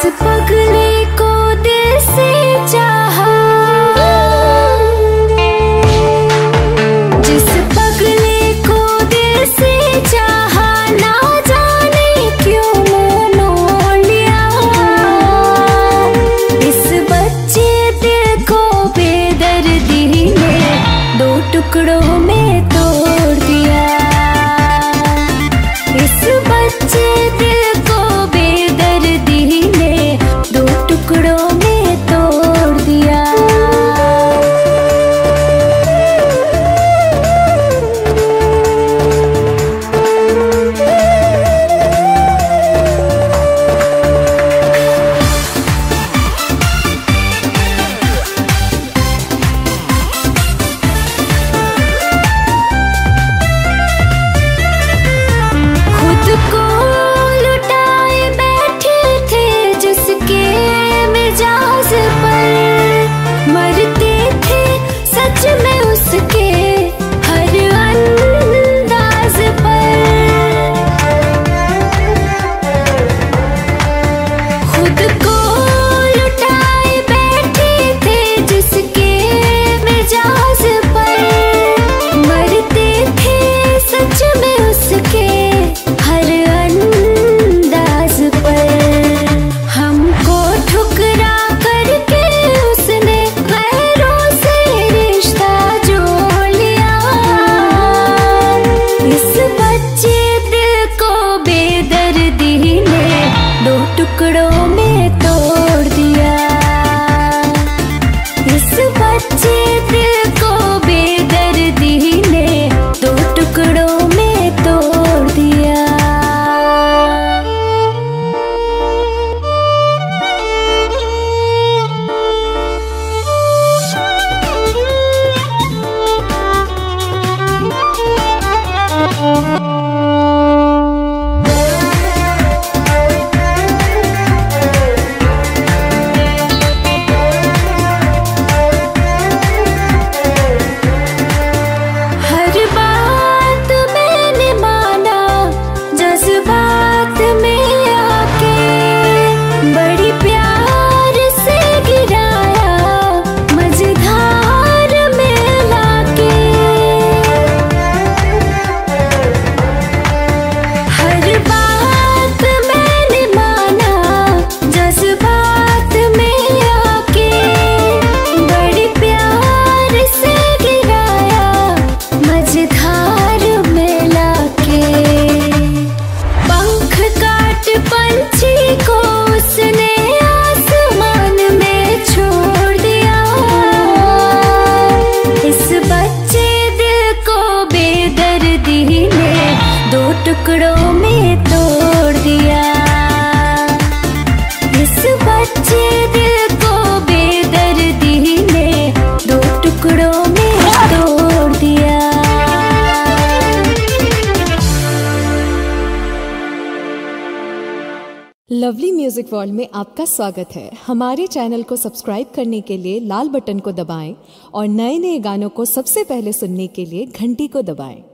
पगले को दिल से चाहा, जिस पगले को दिल से चाहा, ना जाने क्यों मुँह मोड़ लिया। इस बच्चे दिल को बेदर्दी ने दो टुकड़ों में तोड़ दिया। इस बच्चे दिल को बेदर्दी ने दो टुकड़ों में तोड़ दिया। खुद को लुटाए बैठे थे जिसके मिजाज पर, मरते थे सच में उसके हर अंदाज पर। खुद को लुटाए बैठे थे जिसके मिजाज पर, मरते थे सच में उसके हर अंदाज पर। हमको ठुकरा करके उसने गैरों से रिश्ता जोड़ लिया। इस बच्चे दिल को बेदर्दी ने दो टुकड़ों में तोड़ दिया। इस बच्चे दिल को बेदर्दी ने दो टुकड़ों में तोड़ दिया। हर बात मैंने माना जज्बात में आके, बड़ी प्यार से गिराया मझधार में लाके। हर बात मैंने माना जज्बात में आके, बड़ी प्यार से गिराया मझधार में लाके। पंख काट पंछी को उसने आसमान में छोड़ दिया। इस बच्चे दिल को बेदर्दी ने दो टुकड़ों में तोड़ दिया। इस बच्चे दिल को बेदर्दी ने दो टुकड़ों में तोड़ दिया। लवली म्यूजिक वर्ल्ड में आपका स्वागत है। हमारे चैनल को सब्सक्राइब करने के लिए लाल बटन को दबाएं और नए नए गानों को सबसे पहले सुनने के लिए घंटी को दबाएं।